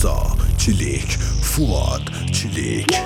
رضا چلیک، فواد چلیک.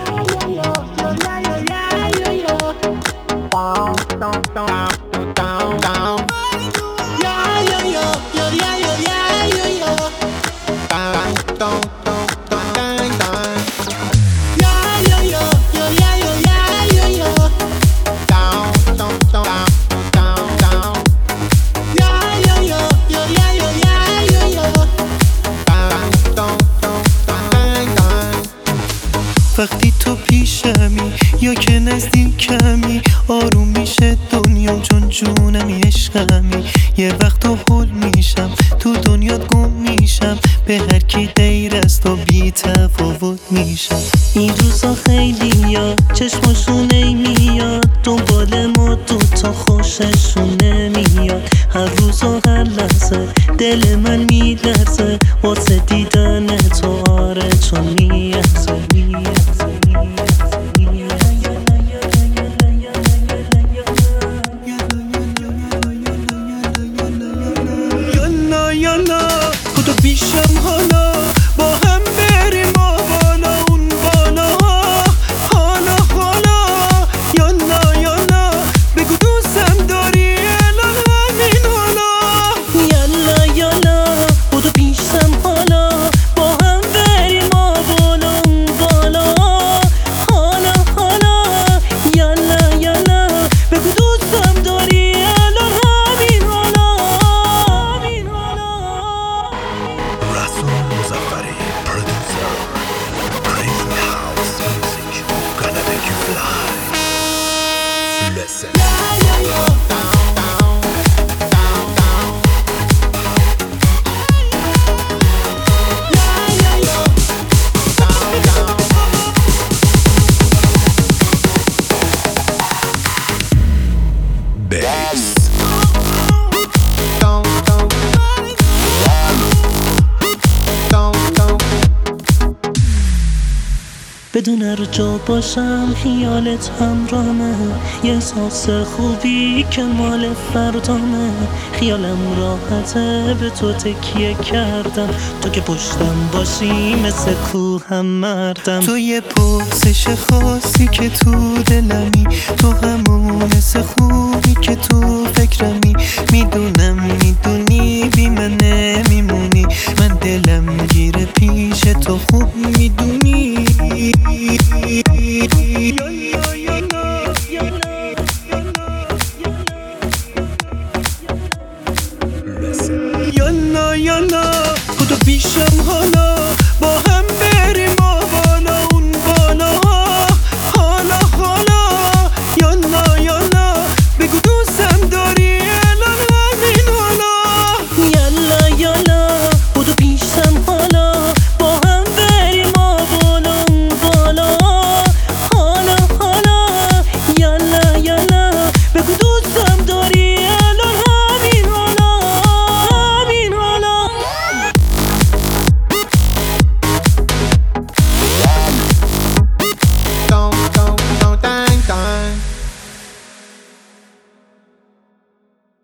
وقتی تو پیشمی یا که نزدیکمی آروم میشه دنیا، چون جونمی عشقمی. یه وقت تو هول میشم تو دنیات گم میشم، به هر کی غیر از تو بی تفاوت میشم. این روزا خیلی یا چشماشون نمیاد دنبال ما دوتا خوششون نمیاد. هر روز و هر لحظه دل من میلرزه واسه دیدن تو، آره چون میارزه. یالا خدا پیشم حالا با هم بریم ما بالا اون بالا، حالا یالا بگو دوستم داری الان همین حالا. یالا خدا پیشم حالا با هم بریم ما بالا اون بالا، حالا یالا بگو دوستم داری الان همین حالا. Rasul Muzaffari, producer, Crazy House Music, gonna make you fly. Listen. Bass. بدون هر جا باشم خیالت همراهمه، یه احساس خوبی که مال فردامه. خیالم راحته به تو تکیه کردم، تو که پشتم باشی مثل کوهم مردم. تو یه پرسش خاصی که تو دلمی، تو همون حس خوبی که تو فکرمی. میدونی بی من نمیمونی، من دلم گیره پیش تو خوب میدونی. یالا خدا پیشم حالا